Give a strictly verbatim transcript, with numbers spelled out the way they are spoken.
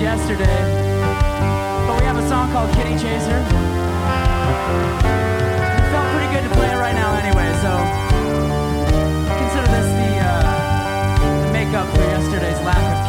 yesterday. But we have a song called Kitty Chaser.